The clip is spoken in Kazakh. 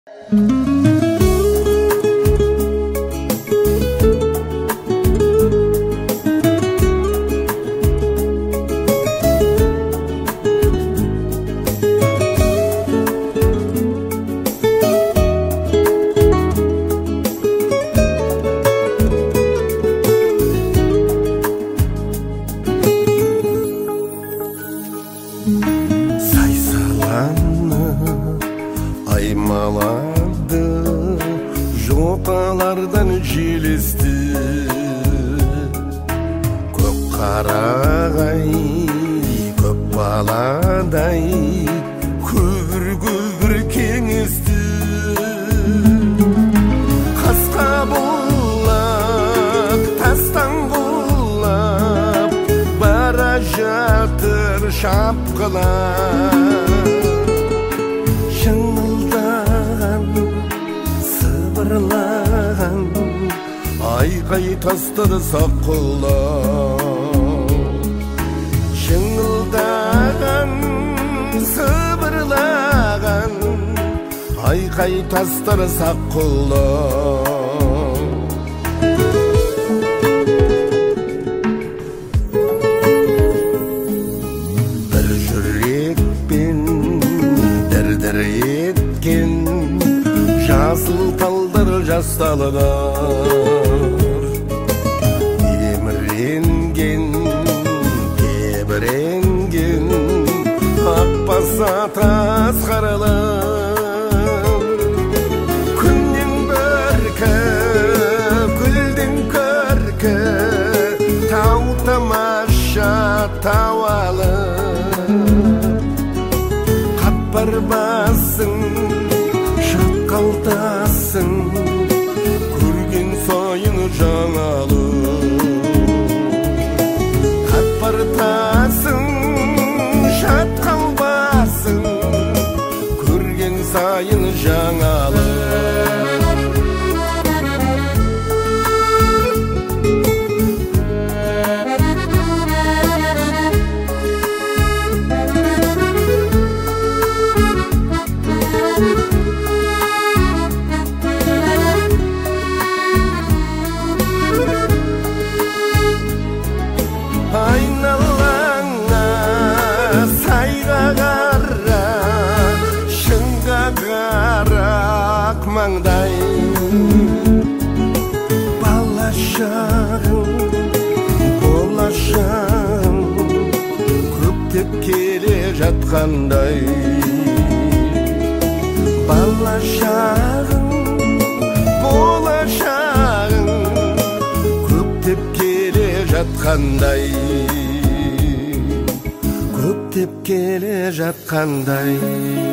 Аймалады жоталардан желесті, көк қарағай көк баладай көбір кеңесті. Қасқа бұлақ тастан құлап бара жатыр шапқылап. Айқай тастады саққылап, шыңылдаған, сыбырлаған, айқай тастады саққылап. Бір жүрекпен дір-дір еткен жасыл талдар жасталыдар. Еміренген, тебіренген ақбаса тас қаралар. Күннен көркі, гүлден көркі, тау тамаша тау алып. Қатпар басың қалтасың, көрген сайын жаңалы. Қатпартасың, шатқал басың, көрген сайын жаңалы. Айналаңа сайға қара, шыңға қарақ маңдай. Балашағың, болашағың көктеп келе жатқандай. Балашағың, болашағың көктеп келе жатқандай. Көктеп келе жатқандай.